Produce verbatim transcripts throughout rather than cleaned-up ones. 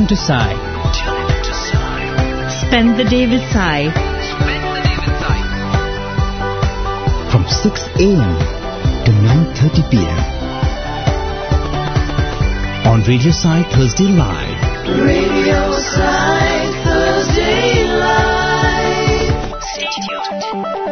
into Sai. Spend the day with Sai. From six a.m. to nine thirty p.m. on Radio Sai Thursday Live. Radio Sai Thursday Live. Stay tuned.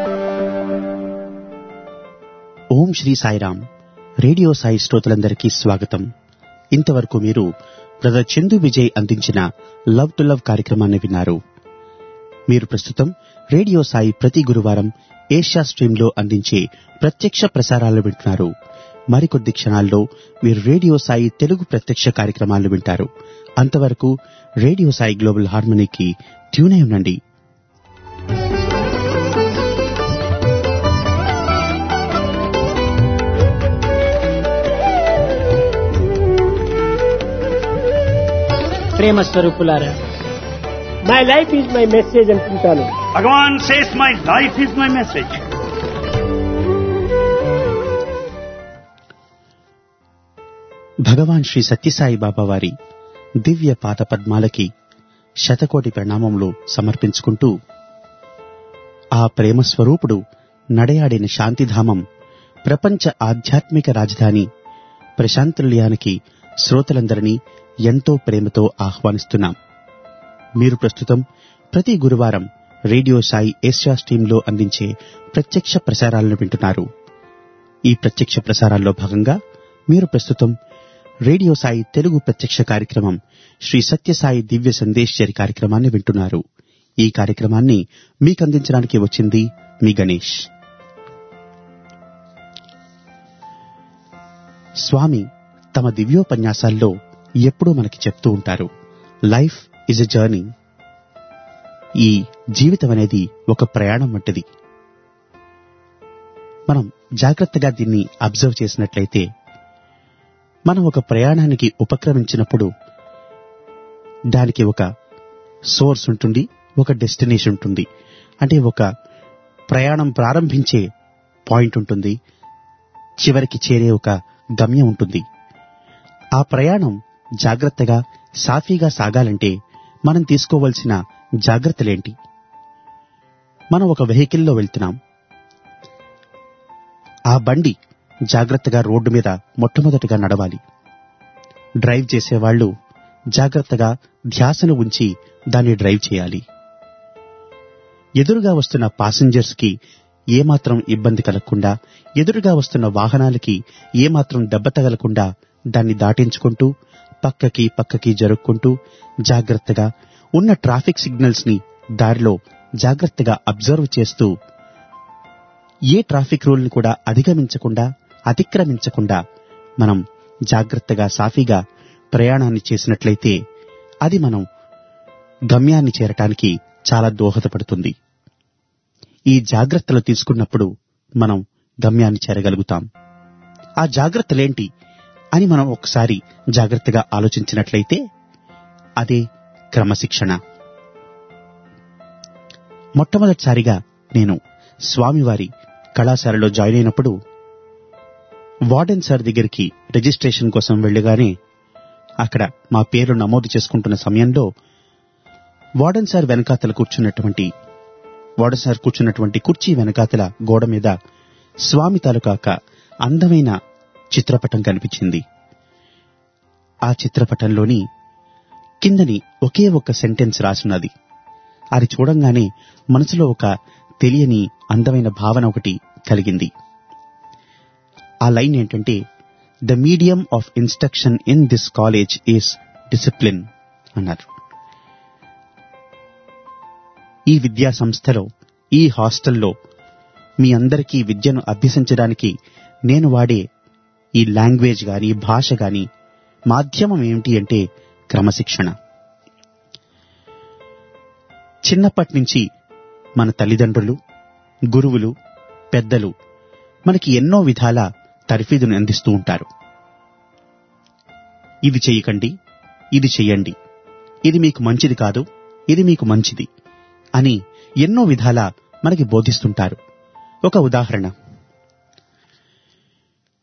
Om Shri Sairam. Radio Sai శ్రోతలందరికీ స్వాగతం. ఇంతవరకు మీరు brother Chandu Vijay అందించిన love to love కార్యక్రమాన్ని విన్నారు. మీరు ప్రస్తుతం radio Sai ప్రతి గురువారం ఏషియా స్ట్రీమ్లో అందించే ప్రత్యక్ష ప్రసారాలు వింటున్నారు. మరికొద్ది క్షణాల్లో మీరు రేడియో సాయి తెలుగు ప్రత్యక్ష కార్యక్రమాలు వింటారు. అంతవరకు రేడియో సాయి గ్లోబల్ హార్మనీకి ట్యూన్ అయి ఉండండి. ప్రేమ స్వరూపులారా, my life is my message అంటుంటాను. Bhagavan says my life is my message. Bhagavan Shri Sathya Sai Baba వారి దివ్య పాద పద్మాలకి శతకోటి ప్రణామములు సమర్పించుకుంటూ, ఆ ప్రేమ స్వరూపుడు నడయాడిన శాంతిధామం, ప్రపంచ ఆధ్యాత్మిక రాజధాని ప్రశాంతనిలయానికి శ్రోతలందరినీ ఎంతో ప్రేమతో ఆహ్వానిస్తున్నాం. మీరు ప్రస్తుతం ప్రతి గురువారం రేడియో సాయి ఏషియా స్ట్రీమ్లో అందించే ప్రత్యక్ష ప్రసారాలను వింటున్నారు. ఈ ప్రత్యక్ష ప్రసారాల్లో భాగంగా మీరు ప్రస్తుతం రేడియో సాయి తెలుగు ప్రత్యక్ష కార్యక్రమం శ్రీ సత్యసాయి దివ్య సందేశ్వరి కార్యక్రమాన్ని వింటున్నారు. ఈ కార్యక్రమాన్ని మీకందించడానికి వచ్చింది మీ గణేష్. స్వామి తమ దివ్యోపన్యాసాల్లో ఎప్పుడూ మనకి చెప్తూ ఉంటారు, లైఫ్ ఇజ్ ఎ జర్నీ. ఈ జీవితం అనేది ఒక ప్రయాణం వంటిది. మనం జాగ్రత్తగా దీన్ని అబ్జర్వ్ చేసినట్లయితే, మనం ఒక ప్రయాణానికి ఉపక్రమించినప్పుడు దానికి ఒక సోర్స్ ఉంటుంది, ఒక డెస్టినేషన్ ఉంటుంది. అంటే ఒక ప్రయాణం ప్రారంభించే పాయింట్ ఉంటుంది, చివరికి చేరే ఒక గమ్యం ఉంటుంది. ఆ ప్రయాణం జాగ్రత్తగా సాఫీగా సాగాలంటే మనం తీసుకోవాల్సిన జాగ్రత్తలేంటి? మనం ఒక వెహికల్లో వెళ్తున్నాం. ఆ బండి జాగ్రత్తగా రోడ్డు మీద మొట్టమొదటిగా నడవాలి. డ్రైవ్ చేసేవాళ్లు జాగ్రత్తగా ధ్యాసను ఉంచి దాన్ని డ్రైవ్ చేయాలి. ఎదురుగా వస్తున్న పాసింజర్స్ కి ఏమాత్రం ఇబ్బంది కలగకుండా, ఎదురుగా వస్తున్న వాహనాలకి ఏమాత్రం దెబ్బ తగలకుండా దాన్ని దాటించుకుంటూ పక్కకి పక్కకి జరుపుకుంటూ జాగ్రత్తగా ఉన్న ట్రాఫిక్ సిగ్నల్స్ ని దారిలో జాగ్రత్తగా అబ్జర్వ్ చేస్తూ, ఏ ట్రాఫిక్ రూల్ ని కూడా అధిగమించకుండా అతిక్రమించకుండా మనం జాగ్రత్తగా సాఫీగా ప్రయాణాన్ని చేసినట్లయితే అది మనం గమ్యాన్ని చేరటానికి చాలా దోహదపడుతుంది. ఈ జాగ్రత్తలు తీసుకున్నప్పుడు మనం గమ్యాన్ని చేరగలుగుతాం. ఆ జాగ్రత్తలేంటి అని మనం ఒకసారి జాగ్రత్తగా ఆలోచించినట్లయితే అదే క్రమశిక్షణ. మొట్టమొదటిసారిగా నేను స్వామివారి కళాశాలలో జాయిన్ అయినప్పుడు వార్డెన్ సార్ దగ్గరికి రిజిస్ట్రేషన్ కోసం వెళ్ళగానే అక్కడ మా పేరు నమోదు చేసుకుంటున్న సమయంలో వార్డెన్ సార్ వెనకాతల కూర్చున్నటువంటి వార్డెన్ సార్ కూర్చున్నటువంటి కుర్చీ వెనకాతల గోడ మీద స్వామి తాలూకా అందమైన చిత్రపటం కనిపించింది. ఆ చిత్రపటంలోని కిందని ఒకే ఒక్క సెంటెన్స్ రాసున్నది. అది చూడంగానే మనసులో ఒక తెలియని అందమైన భావన ఒకటి కలిగింది. ఆ లైన్ ఏంటంటే, the medium of instruction in this college is discipline అన్నారు. ఈ విద్యా సంస్థలో, ఈ హాస్టల్లో మీ అందరికీ విద్యను అభ్యసించడానికి నేను వాడే ఈ లాంగ్వేజ్ గాని, భాష గాని, మాధ్యమం ఏమిటి అంటే క్రమశిక్షణ. చిన్నప్పటి నుంచి మన తల్లిదండ్రులు, గురువులు, పెద్దలు మనకి ఎన్నో విధాల తర్ఫీదును అందిస్తూ ఉంటారు. ఇది చెయ్యకండి, ఇది చెయ్యండి, ఇది మీకు మంచిది కాదు, ఇది మీకు మంచిది అని ఎన్నో విధాల మనకి బోధిస్తుంటారు. ఒక ఉదాహరణ,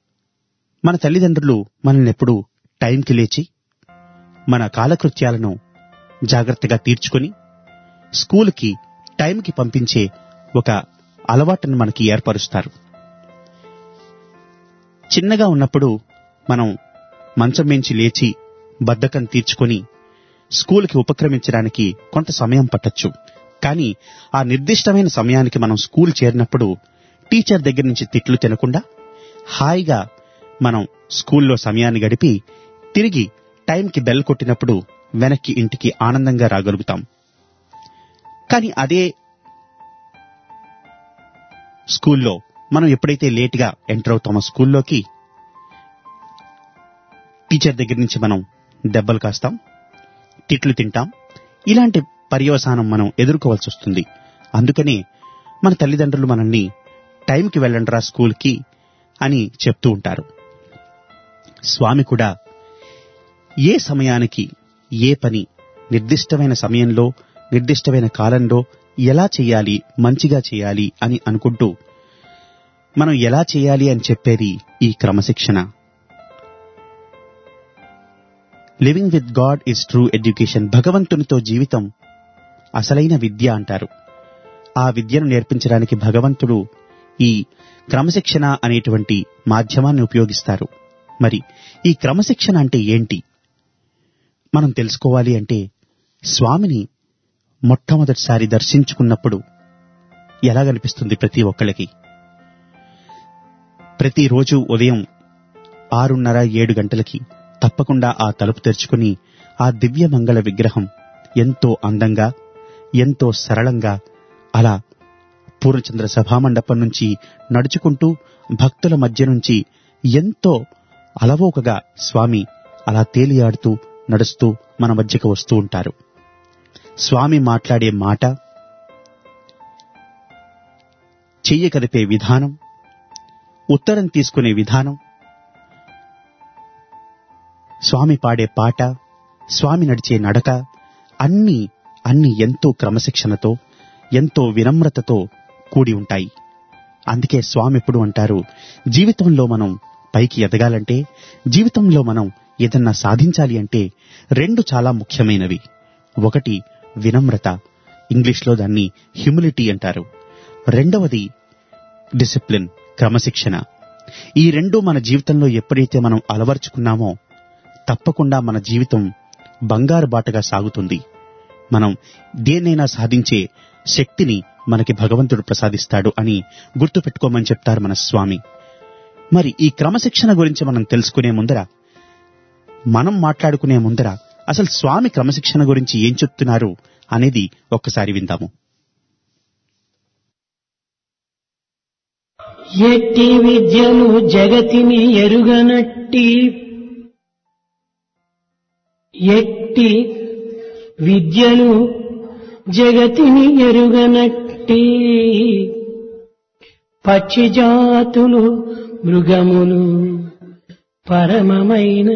మన తల్లిదండ్రులు మనల్ని ఎప్పుడూ టైంకి లేచి మన కాలకృత్యాలను జాగ్రత్తగా తీర్చుకొని స్కూలుకి టైంకి పంపించే ఒక అలవాటును మనకి ఏర్పరుస్తారు. చిన్నగా ఉన్నప్పుడు మనం మంచం మించి లేచి బద్ధకం తీర్చుకొని స్కూలుకి ఉపక్రమించడానికి కొంత సమయం పట్టొచ్చు. కానీ ఆ నిర్దిష్టమైన సమయానికి మనం స్కూల్ చేరినప్పుడు టీచర్ దగ్గర నుంచి తిట్లు తినకుండా హాయిగా మనం స్కూల్లో సమయాన్ని గడిపి తిరిగి టైంకి బెల్ కొట్టినప్పుడు వెనక్కి ఇంటికి ఆనందంగా రాగలుగుతాం. కానీ అదే స్కూల్లో మనం ఎప్పుడైతే లేటుగా ఎంటర్ అవుతామో స్కూల్లోకి టీచర్ దగ్గర నుంచి మనం దెబ్బలు కాస్తాం, తిట్లు తింటాం. ఇలాంటి పర్యవసానం మనం ఎదుర్కోవాల్సి వస్తుంది. అందుకనే మన తల్లిదండ్రులు మనల్ని టైంకి వెళ్ళండిరా స్కూల్కి అని చెప్తూ ఉంటారు. స్వామి కూడా ఏ సమయానికి ఏ పని నిర్దిష్టమైన సమయంలో నిర్దిష్టమైన కాలంలో ఎలా చేయాలి, మంచిగా చేయాలి అని అనుకుంటూ మనం ఎలా చేయాలి అని చెప్పేది ఈ క్రమశిక్షణ. Living with God is true education. భగవంతునితో జీవితం అసలైన విద్య అంటారు. ఆ విద్యను నేర్పించడానికి భగవంతుడు ఈ క్రమశిక్షణ అనేటువంటి మాధ్యమాన్ని ఉపయోగిస్తారు. మరి ఈ క్రమశిక్షణ అంటే ఏంటి మనం తెలుసుకోవాలి అంటే, స్వామిని మొట్టమొదటిసారి దర్శించుకున్నప్పుడు ఎలాగనిపిస్తుంది ప్రతి ఒక్కళ్ళకి? ప్రతిరోజు ఉదయం ఆరున్నర ఏడు గంటలకి తప్పకుండా ఆ తలుపు తెరుచుకుని ఆ దివ్య మంగళ విగ్రహం ఎంతో అందంగా ఎంతో సరళంగా అలా పూర్ణచంద్ర సభామండపం నుంచి నడుచుకుంటూ భక్తుల మధ్య నుంచి ఎంతో అలవోకగా స్వామి అలా తేలియాడుతూ నడుస్తూ మన మధ్యకు వస్తూ ఉంటారు. స్వామి మాట్లాడే మాట, చెయ్యి కదిపే విధానం, ఉత్తరం తీసుకునే విధానం, స్వామి పాడే పాట, స్వామి నడిచే నడక అన్నీ అన్నీ ఎంతో క్రమశిక్షణతో ఎంతో వినమ్రతతో కూడి ఉంటాయి. అందుకే స్వామి ఎప్పుడు అంటారు, జీవితంలో మనం పైకి ఎదగాలంటే, జీవితంలో మనం ఏదన్నా సాధించాలి అంటే రెండు చాలా ముఖ్యమైనవి. ఒకటి వినమ్రత, ఇంగ్లీష్లో దాన్ని హ్యూమిలిటీ అంటారు. రెండవది డిసిప్లిన్, క్రమశిక్షణ. ఈ రెండు మన జీవితంలో ఎప్పుడైతే మనం అలవర్చుకున్నామో తప్పకుండా మన జీవితం బంగారు బాటగా సాగుతుంది. మనం దేన్నైనా సాధించే శక్తిని మనకి భగవంతుడు ప్రసాదిస్తాడు అని గుర్తుపెట్టుకోమని చెప్తారు మన స్వామి. మరి ఈ క్రమశిక్షణ గురించి మనం తెలుసుకునే ముందర, మనం మాట్లాడుకునే ముందర అసలు స్వామి క్రమశిక్షణ గురించి ఏం చెప్తున్నారు అనేది ఒక్కసారి విందాము. ఎట్టి విద్యను జగతిని ఎరుగనట్టి, ఎట్టి విద్యను జగతిని ఎరుగనట్టి, పక్షి జాతులు మృగములు పరమమైన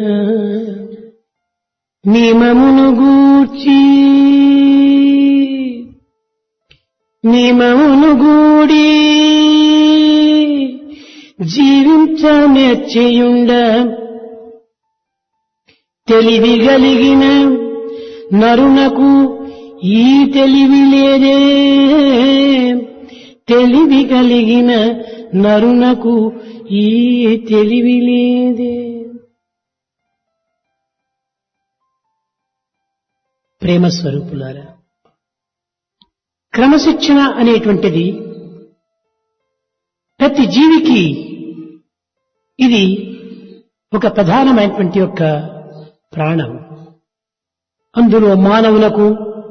నియమమును గూర్చి, నియమమును గూడి జీవించమెచ్చయుండ తెలివి కలిగిన నరునకు ఈ తెలివి లేదే, తెలివి కలిగిన నరునకు ఈ తెలివి లేదే. ప్రేమ స్వరూపులారా, క్రమశిక్షణ అనేటువంటిది ప్రతి జీవికి ఇది ఒక ప్రధానమైనటువంటి యొక్క ప్రాణం. అందులో మానవులకు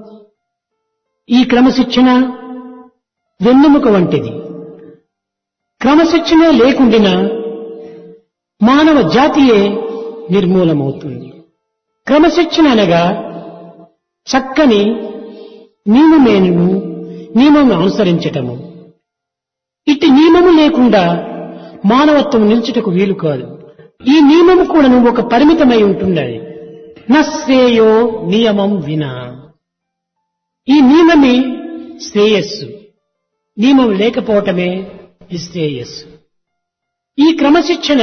ఈ క్రమశిక్షణ వెన్నెముక వంటిది. క్రమశిక్షణ లేకుండా మానవ జాతియే నిర్మూలమవుతుంది. క్రమశిక్షణ అనగా చక్కని నియమమేను నియమం అనుసరించటము. ఇట్టి నియమము లేకుండా మానవత్వం నిల్చుటకు వీలు కాదు. ఈ నియమము కూడా ఒక పరిమితమై ఉంటున్నది. నశ్రేయో నియమం వినా. ఈ నియమమే శ్రేయస్సు, నియమం లేకపోవటమే నిశ్రేయస్సు. ఈ క్రమశిక్షణ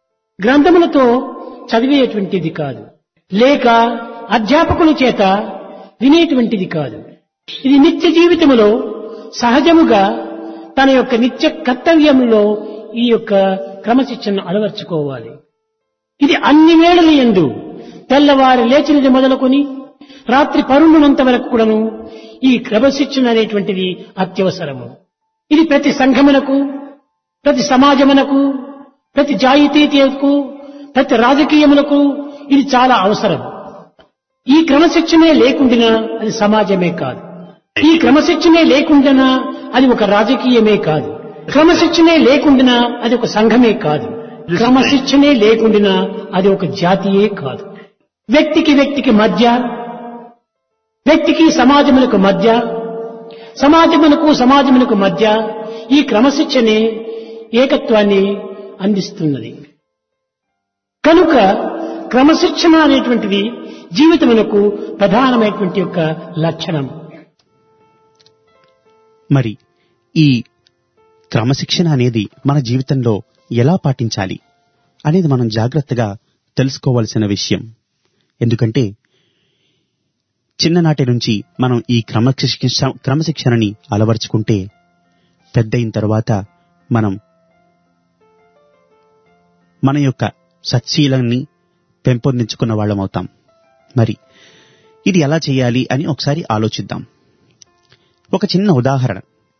గ్రంథములతో చదివేటువంటిది కాదు, లేక అధ్యాపకుల చేత వినేటువంటిది కాదు. ఇది నిత్య జీవితంలో సహజముగా తన యొక్క నిత్య కర్తవ్యంలో ఈ యొక్క క్రమశిక్షణను అలవర్చుకోవాలి. ఇది అన్ని వేళల యందు తెల్లవారి లేచినది మొదలుకొని రాత్రి పరుండునంత వరకు కూడాను ఈ క్రమశిక్షణ అనేటువంటిది అత్యవసరము. ఇది ప్రతి సంఘమునకు, ప్రతి సమాజమునకు, ప్రతి జాతీయతకు, ప్రతి రాజకీయములకు ఇది చాలా అవసరం. ఈ క్రమశిక్షణే లేకుండినా అది సమాజమే కాదు. ఈ క్రమశిక్షణే లేకుండినా అది ఒక రాజకీయమే కాదు. క్రమశిక్షణే లేకుండినా అది ఒక సంఘమే కాదు. క్రమశిక్షణే లేకుండినా అది ఒక జాతియే కాదు. వ్యక్తికి వ్యక్తికి మధ్య, వ్యక్తికి సమాజములకు మధ్య, సమాజమునకు సమాజమునకు మధ్య ఈ క్రమశిక్షణే ఏకత్వాన్ని అందిస్తున్నది. కనుక క్రమశిక్షణ అనేటువంటిది జీవితమునకు ప్రధానమైనటువంటి యొక్క లక్షణం. మరి ఈ క్రమశిక్షణ అనేది మన జీవితంలో ఎలా పాటించాలి అనేది మనం జాగ్రత్తగా తెలుసుకోవాల్సిన విషయం. ఎందుకంటే చిన్ననాటి నుంచి మనం ఈ క్రమశిక్ష క్రమశిక్షణని అలవర్చుకుంటే పెద్దయిన తర్వాత మనం మన యొక్క సత్శీలాన్ని పెంపొందించుకున్న వాళ్ళమవుతాం. మరి ఇది ఎలా చేయాలి అని ఒకసారి ఆలోచిద్దాం. ఒక చిన్న ఉదాహరణ.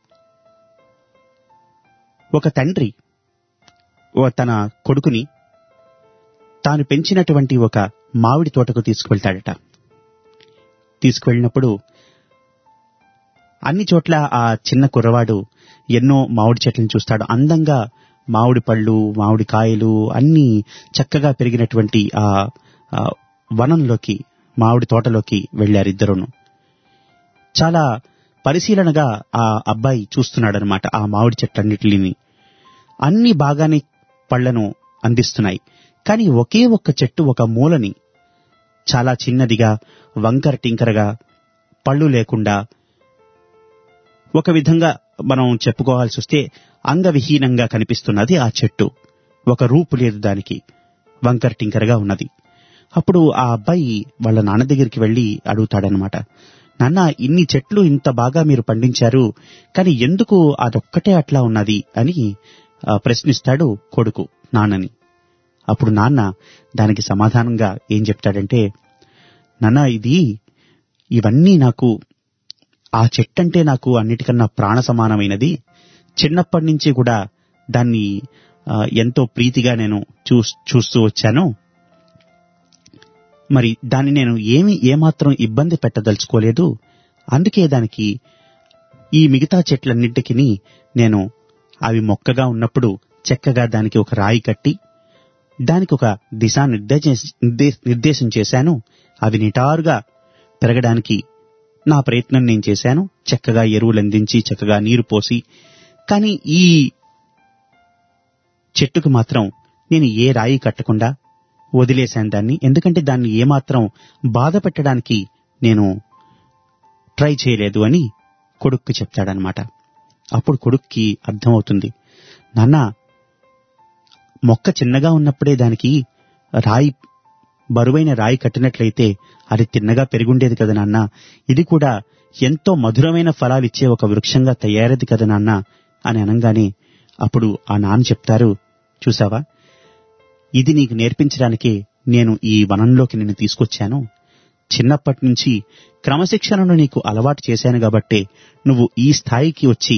ఒక తండ్రి తన కొడుకుని తాను పెంచినటువంటి ఒక మామిడి తోటకు తీసుకువెళ్తాడట. తీసుకువెళ్ళినప్పుడు అన్ని చోట్ల ఆ చిన్న కుర్రవాడు ఎన్నో మామిడి చెట్లను చూస్తాడు. అందంగా మామిడి పళ్ళు, మామిడి కాయలు అన్నీ చక్కగా పెరిగినటువంటి ఆ వనంలోకి, మామిడి తోటలోకి వెళ్లారిద్దరును. చాలా పరిశీలనగా ఆ అబ్బాయి చూస్తున్నాడనమాట ఆ మామిడి చెట్లన్నిటిని. అన్ని బాగానే పళ్లను అందిస్తున్నాయి. కానీ ఒకే ఒక్క చెట్టు ఒక మూలని చాలా చిన్నదిగా, వంకర టింకరగా, పళ్ళు లేకుండా, ఒక విధంగా మనం చెప్పుకోవాల్సి వస్తే అంగవిహీనంగా కనిపిస్తున్నది ఆ చెట్టు. ఒక రూపు లేదు దానికి, వంకర టింకరగా ఉన్నది. అప్పుడు ఆ అబ్బాయి వాళ్ళ నాన్న దగ్గరికి వెళ్లి అడుగుతాడనమాట, నాన్న, ఇన్ని చెట్లు ఇంత బాగా మీరు పండించారు, కానీ ఎందుకు అదొక్కటే అట్లా ఉన్నది అని ప్రశ్నిస్తాడు కొడుకు నాన్నని. అప్పుడు నాన్న దానికి సమాధానంగా ఏం చెప్తాడంటే, నాన్న, ఇది ఇవన్నీ నాకు, ఆ చెట్టంటే నాకు అన్నిటికన్నా ప్రాణ సమానమైనది. చిన్నప్పటి నుంచి కూడా దాన్ని ఎంతో ప్రీతిగా నేను చూ చూస్తూ వచ్చాను. మరి దాన్ని నేను ఏమి ఏమాత్రం ఇబ్బంది పెట్టదలుచుకోలేదు. అందుకే దానికి ఈ మిగతా చెట్లన్నింటికి నేను అవి మొక్కగా ఉన్నప్పుడు చక్కగా దానికి ఒక రాయి కట్టి దానికి ఒక దిశా నిర్దేశం చేశాను. అవి నిటారుగా పెరగడానికి నా ప్రయత్నం నేను చేశాను. చక్కగా ఎరువులు అందించి, చక్కగా నీరు పోసి. కానీ ఈ చెట్టుకు మాత్రం నేను ఏ రాయి కట్టకుండా వదిలేశాను దాన్ని. ఎందుకంటే దాన్ని ఏమాత్రం బాధ పెట్టడానికి నేను ట్రై చేయలేదు అని కొడుక్కి చెప్తాడనమాట. అప్పుడు కొడుక్కి అర్థమవుతుంది, నాన్న, మొక్క చిన్నగా ఉన్నప్పుడే దానికి రాయి, బరువైన రాయి కట్టినట్లయితే అది తిన్నగా పెరుగుండేది కదా నాన్న. ఇది కూడా ఎంతో మధురమైన ఫలాలిచ్చే ఒక వృక్షంగా తయారది కదా నాన్న అని అనగానే అప్పుడు ఆ నాన్న చెప్తారు, చూసావా, ఇది నీకు నేర్పించడానికే నేను ఈ వనంలోకి నిన్ను తీసుకొచ్చాను. చిన్నప్పటి నుంచి క్రమశిక్షణను నీకు అలవాటు చేశాను కాబట్టే నువ్వు ఈ స్థాయికి వచ్చి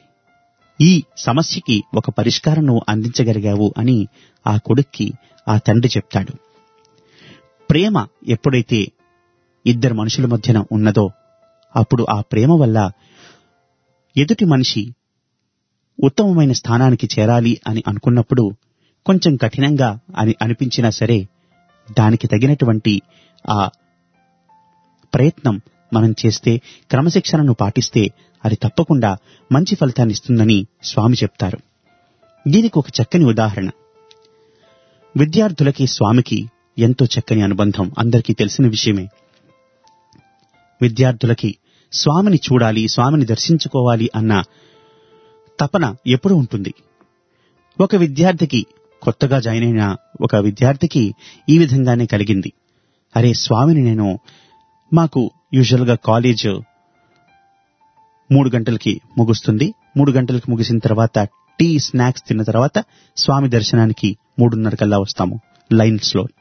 ఈ సమస్యకి ఒక పరిష్కారం నువ్వు అందించగలిగావు అని ఆ కొడుక్కి ఆ తండ్రి చెప్తాడు. ప్రేమ ఎప్పుడైతే ఇద్దరు మనుషుల మధ్యన ఉన్నదో అప్పుడు ఆ ప్రేమ వల్ల ఎదుటి మనిషి ఉత్తమమైన స్థానానికి చేరాలి అని అనుకున్నప్పుడు కొంచెం కఠినంగా అని అనిపించినా సరే దానికి తగినటువంటి ఆ ప్రయత్నం మనం చేస్తే, క్రమశిక్షణను పాటిస్తే అది తప్పకుండా మంచి ఫలితాన్ని ఇస్తుందని స్వామి చెప్తారు. దీనికి ఒక చక్కని ఉదాహరణ. విద్యార్థులకి స్వామికి ఎంతో చక్కని అనుబంధం అందరికీ తెలిసిన విషయమే. విద్యార్థులకి స్వామిని చూడాలి, స్వామిని దర్శించుకోవాలి అన్న తపన ఎప్పుడూ ఉంటుంది. ఒక విద్యార్థికి, కొత్తగా జాయిన్ అయిన ఒక విద్యార్థికి ఈ విధంగానే కలిగింది. అరే, స్వామిని నేను, మాకు యూజువల్ గా కాలేజ్ మూడు గంటలకి ముగుస్తుంది. మూడు గంటలకి ముగిసిన తర్వాత టీ స్నాక్స్ తిన్న తర్వాత స్వామి దర్శనానికి మూడున్నర కల్లా వస్తాము లైన్స్ లో.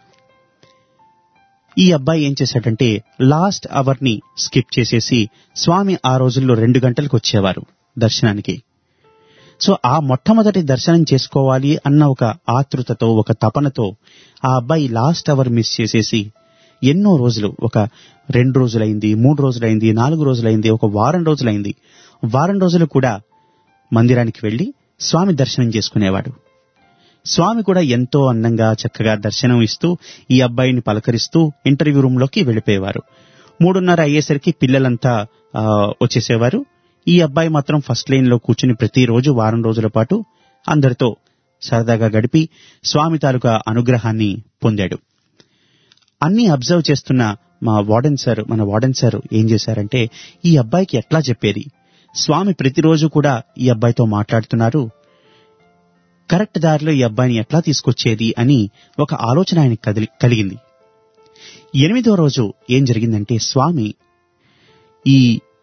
ఈ అబ్బాయి ఏం చేశాడంటే లాస్ట్ అవర్ ని స్కిప్ చేసేసి స్వామి ఆ రోజుల్లో రెండు గంటలకు వచ్చేవారు దర్శనానికి. సో ఆ మొట్టమొదటి దర్శనం చేసుకోవాలి అన్న ఒక ఆతృతతో, ఒక తపనతో ఆ అబ్బాయి లాస్ట్ అవర్ మిస్ చేసేసి ఎన్నో రోజులు, ఒక రెండు రోజులైంది, మూడు రోజులైంది, నాలుగు రోజులైంది, ఒక వారం రోజులైంది, వారం రోజులు కూడా మందిరానికి వెళ్లి స్వామి దర్శనం చేసుకునేవాడు. స్వామి కూడా ఎంతో అందంగా చక్కగా దర్శనం ఇస్తూ ఈ అబ్బాయిని పలకరిస్తూ ఇంటర్వ్యూ రూమ్ లోకి వెళ్ళిపోయేవారు. మూడున్నర అయ్యేసరికి పిల్లలంతా వచ్చేసేవారు. ఈ అబ్బాయి మాత్రం ఫస్ట్ లైన్ లో కూర్చుని ప్రతిరోజు వారం రోజుల పాటు అందరితో సరదాగా గడిపి స్వామి తాలూకా అనుగ్రహాన్ని పొందాడు. అన్ని అబ్జర్వ్ చేస్తున్న మా వార్డెన్ సార్ మన వార్డెన్ సార్ ఏం చేశారంటే ఈ అబ్బాయికి ఎట్లా చెప్పేది, స్వామి ప్రతిరోజు కూడా ఈ అబ్బాయితో మాట్లాడుతున్నారు, కరెక్ట్ దారిలో ఈ అబ్బాయిని ఎట్లా తీసుకొచ్చేది అని ఒక ఆలోచన ఆయనకు కదిలి కలిగింది. ఎనిమిదో రోజు ఏం జరిగిందంటే స్వామి ఈ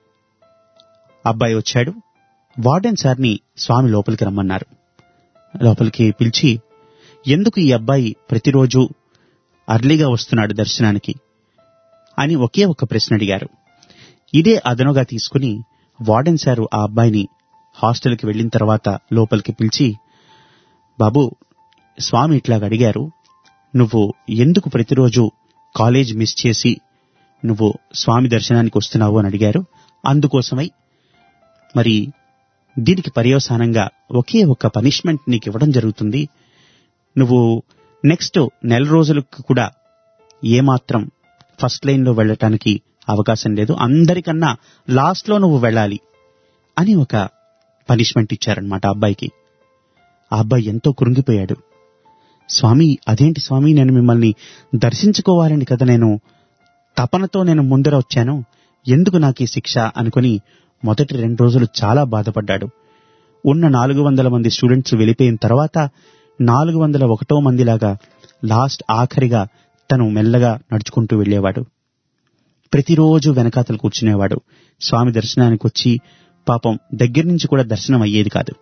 అబ్బాయి వచ్చాడు. వార్డెన్ సార్ని స్వామి లోపలికి రమ్మన్నారు. లోపలికి పిలిచి ఎందుకు ఈ అబ్బాయి ప్రతిరోజు అర్లీగా వస్తున్నాడు దర్శనానికి అని ఒకే ఒక ప్రశ్న అడిగారు. ఇదే అదనుగా తీసుకుని వార్డెన్ సారు ఆ అబ్బాయిని హాస్టల్కి వెళ్లిన తర్వాత లోపలికి పిలిచి, బాబు స్వామి ఇట్లాగ అడిగారు, నువ్వు ఎందుకు ప్రతిరోజు కాలేజ్ మిస్ చేసి నువ్వు స్వామి దర్శనానికి వస్తున్నావు అని అడిగారు. అందుకోసమై మరి దీనికి పర్యవసానంగా ఒకే ఒక పనిష్మెంట్ నీకు ఇవ్వడం జరుగుతుంది. నువ్వు నెక్స్ట్ నెల రోజులకు కూడా ఏమాత్రం ఫస్ట్ లైన్ లో వెళ్ళటానికి అవకాశం లేదు, అందరికన్నా లాస్ట్ లో నువ్వు వెళ్ళాలి అని ఒక పనిష్మెంట్ ఇచ్చారనమాట అబ్బాయికి. ఆ అబ్బాయి ఎంతో కృంగిపోయాడు. స్వామి అదేంటి స్వామి, నేను మిమ్మల్ని దర్శించుకోవాలని కదా నేను తపనతో నేను ముందర వచ్చాను, ఎందుకు నాకు ఈ శిక్ష అనుకుని మొదటి రెండు రోజులు చాలా బాధపడ్డాడు. ఉన్న నాలుగు వందల మంది స్టూడెంట్స్ వెళ్ళిపోయిన తర్వాత నాలుగు వందల ఒకటో మందిలాగా లాస్ట్ ఆఖరిగా తను మెల్లగా నడుచుకుంటూ వెళ్లేవాడు. ప్రతిరోజు వెనకాతలు కూర్చునేవాడు. స్వామి దర్శనానికి వచ్చి పాపం దగ్గర నుంచి కూడా దర్శనం అయ్యేది కాదు.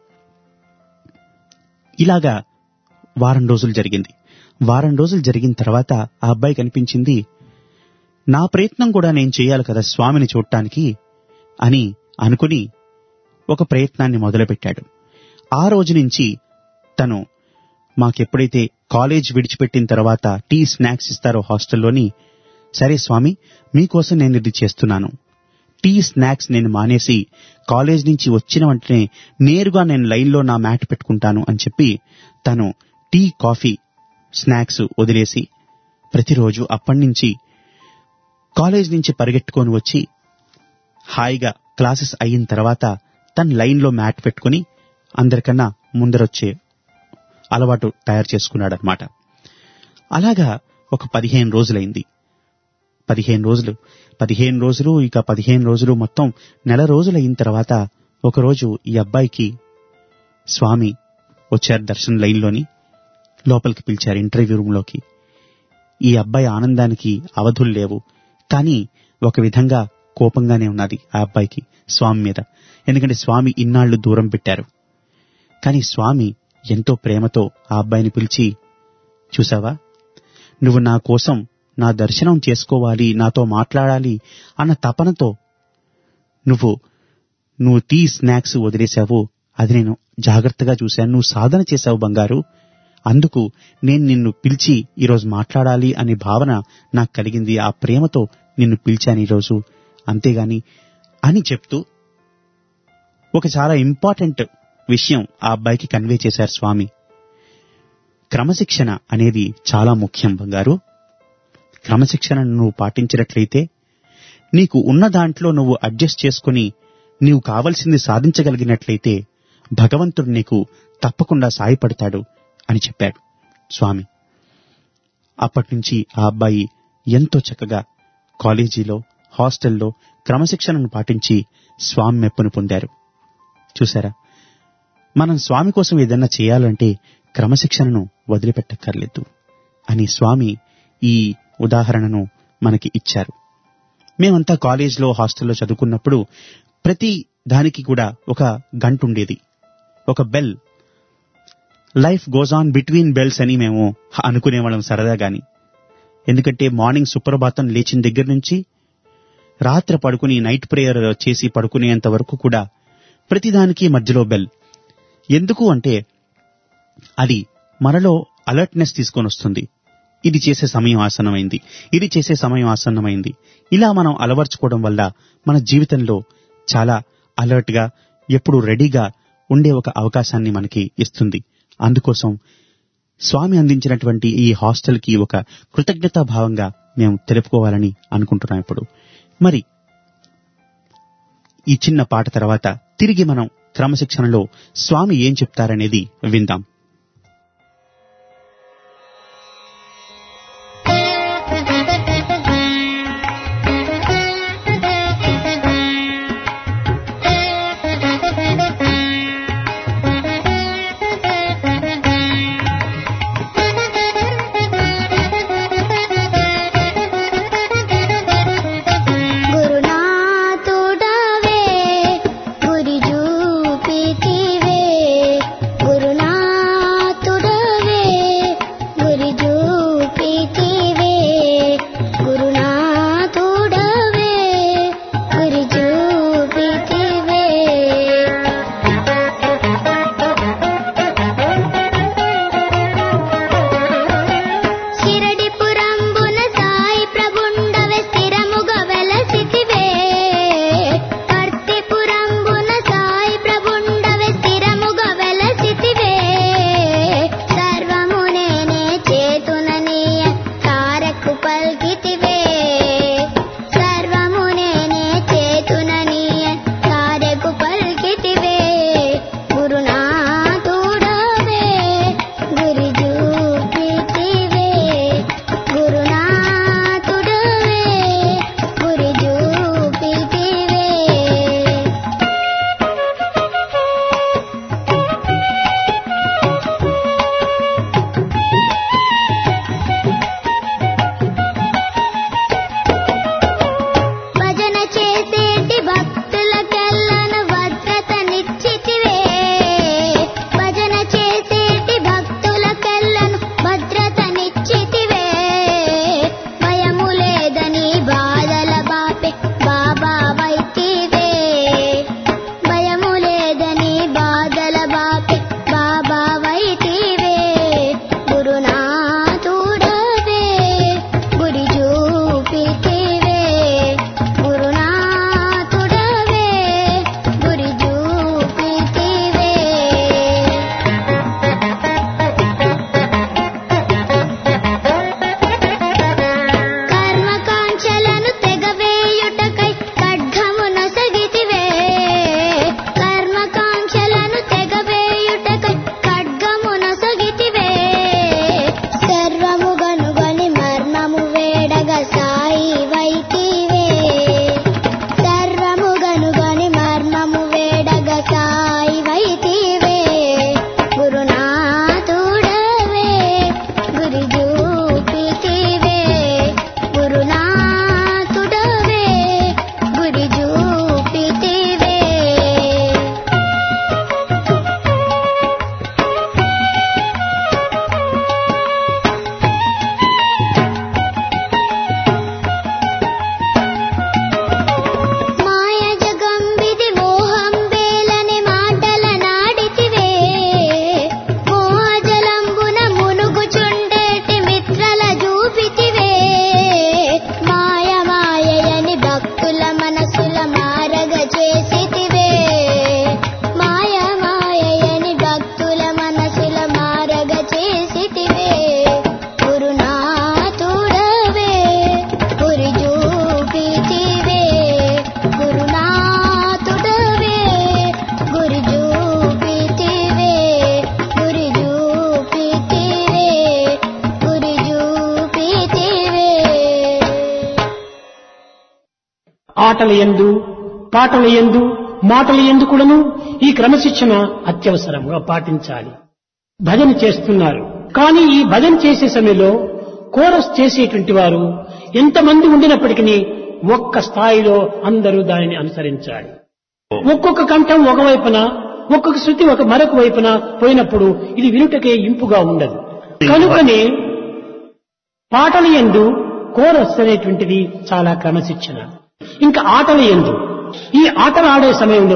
ఇలాగా వారం రోజులు జరిగింది. వారం రోజులు జరిగిన తర్వాత ఆ అబ్బాయి కనిపించింది, నా ప్రయత్నం కూడా నేను చేయాలి కదా స్వామిని చూడటానికి అని అనుకుని ఒక ప్రయత్నాన్ని మొదలుపెట్టాడు. ఆ రోజు నుంచి తను మాకెప్పుడైతే కాలేజ్ విడిచిపెట్టిన తర్వాత టీ స్నాక్స్ ఇస్తారో హాస్టల్లోని, సరే స్వామి మీకోసం నేను ఇది చేస్తున్నాను, టీ స్నాక్స్ నేను మానేసి కాలేజ్ నుంచి వచ్చిన వెంటనే నేరుగా నేను లైన్లో నా మ్యాట్ పెట్టుకుంటాను అని చెప్పి తను టీ కాఫీ స్నాక్స్ వదిలేసి ప్రతిరోజు అప్పటి నుంచి కాలేజ్ నుంచి పరిగెట్టుకొని వచ్చి హాయిగా క్లాసెస్ అయిన తర్వాత తన లైన్లో మ్యాట్ పెట్టుకుని అందరికన్నా ముందరొచ్చే అలవాటు తయారు చేసుకున్నాడనమాట. అలాగా ఒక పదిహేను రోజులైంది. పదిహేను రోజులు పదిహేను రోజులు ఇక పదిహేను రోజులు మొత్తం నెల రోజులు అయిన తర్వాత ఒకరోజు ఈ అబ్బాయికి స్వామి వచ్చారు దర్శన లైన్లోని, లోపలికి పిలిచారు ఇంటర్వ్యూ రూమ్లోకి. ఈ అబ్బాయి ఆనందానికి అవధులు లేవు, కానీ ఒక విధంగా కోపంగానే ఉన్నది ఆ అబ్బాయికి స్వామి మీద. ఎందుకంటే స్వామి ఇన్నాళ్లు దూరం పెట్టారు. కానీ స్వామి ఎంతో ప్రేమతో ఆ అబ్బాయిని పిలిచి, చూసావా నువ్వు నా కోసం నా దర్శనం చేసుకోవాలి, నాతో మాట్లాడాలి అన్న తపనతో నువ్వు నువ్వు టీ స్నాక్స్ వదిలేశావు, అది నేను జాగ్రత్తగా చూశాను, నువ్వు సాధన చేశావు బంగారు, అందుకు నేను నిన్ను పిలిచి ఈరోజు మాట్లాడాలి అనే భావన నాకు కలిగింది, ఆ ప్రేమతో నిన్ను పిలిచాను ఈరోజు, అంతేగాని అని చెప్తూ ఒక చాలా ఇంపార్టెంట్ విషయం ఆ అబ్బాయికి కన్వే చేశారు స్వామి. క్రమశిక్షణ అనేది చాలా ముఖ్యం బంగారు. క్రమశిక్షణను నువ్వు పాటించినట్లయితే నీకు ఉన్న దాంట్లో నువ్వు అడ్జస్ట్ చేసుకుని నీవు కావలసింది సాధించగలిగినట్లయితే భగవంతుడు నీకు తప్పకుండా సాయపడతాడు అని చెప్పాడు స్వామి. అప్పటినుంచి ఆ అబ్బాయి ఎంతో చక్కగా కాలేజీలో హాస్టల్లో క్రమశిక్షణను పాటించి స్వామి మెప్పును పొందారు. చూసారా, మనం స్వామి కోసం ఏదన్నా చేయాలంటే క్రమశిక్షణను వదిలిపెట్టక్కర్లేదు అని స్వామి ఈ ఉదాహరణను మనకి ఇచ్చారు. మేమంతా కాలేజ్లో హాస్టల్లో చదువుకున్నప్పుడు ప్రతి దానికి కూడా ఒక గంట ఉండేది, ఒక bell. Life goes on between bells అని మేము అనుకునేవాళ్ళం సరదాగాని. ఎందుకంటే మార్నింగ్ సుప్రభాతం లేచిన దగ్గర నుంచి రాత్రి పడుకుని నైట్ ప్రేయర్ చేసి పడుకునేంత వరకు కూడా ప్రతిదానికి మధ్యలో బెల్. ఎందుకు అంటే అది మనలో అలర్ట్నెస్ తీసుకొని వస్తుంది. ఇది చేసే సమయం ఆసన్నమైంది, ఇది చేసే సమయం ఆసన్నమైంది. ఇలా మనం అలవర్చుకోవడం వల్ల మన జీవితంలో చాలా అలర్ట్ గా ఎప్పుడు రెడీగా ఉండే ఒక అవకాశాన్ని మనకి ఇస్తుంది. అందుకోసం స్వామి అందించినటువంటి ఈ హాస్టల్ కి ఒక కృతజ్ఞతా భావంగా మేము తెలుపుకోవాలని అనుకుంటున్నాం ఇప్పుడు. మరి ఈ చిన్న పాట తర్వాత తిరిగి మనం క్రమశిక్షణలో స్వామి ఏం చెప్తారనేది విందాం. ఆటల యందు పాటల యందు మాటల యందు కూడాను ఈ క్రమశిక్షణ అత్యవసరంగా పాటించాలి. భజన చేస్తున్నారు, కానీ ఈ భజన చేసే సమయంలో కోరస్ చేసేటువంటి వారు ఎంతమంది ఉండినప్పటికీ ఒక్క స్థాయిలో అందరూ దానిని అనుసరించాలి. ఒక్కొక్క కంఠం ఒకవైపున, ఒక్కొక్క శృతి ఒక మరొక వైపున పోయినప్పుడు ఇది వినుటకే ఇంపుగా ఉండదు. కనుకనే పాటల యందు కోరస్ అనేటువంటిది చాలా క్రమశిక్షణ. ఇంకా ఆటల యందు ఈ ఆటలు ఆడే సమయంలో